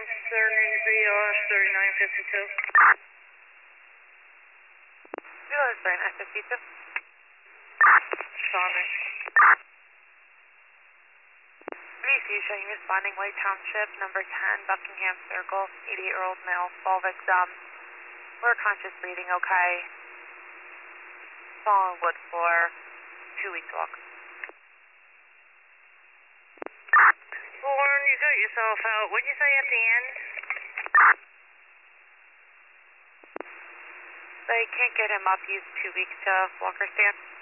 concerning VOS 3952. VOS 3952. Responding. BC showing responding White Township, number 10, Buckingham Circle, 88-year-old male, fall victim. Lower conscious breathing okay. Fallen wood floor, 2 weeks walk. Lauren, you got yourself out. What'd you say at the end? They can't get him up. He's 2 weeks to walker stand.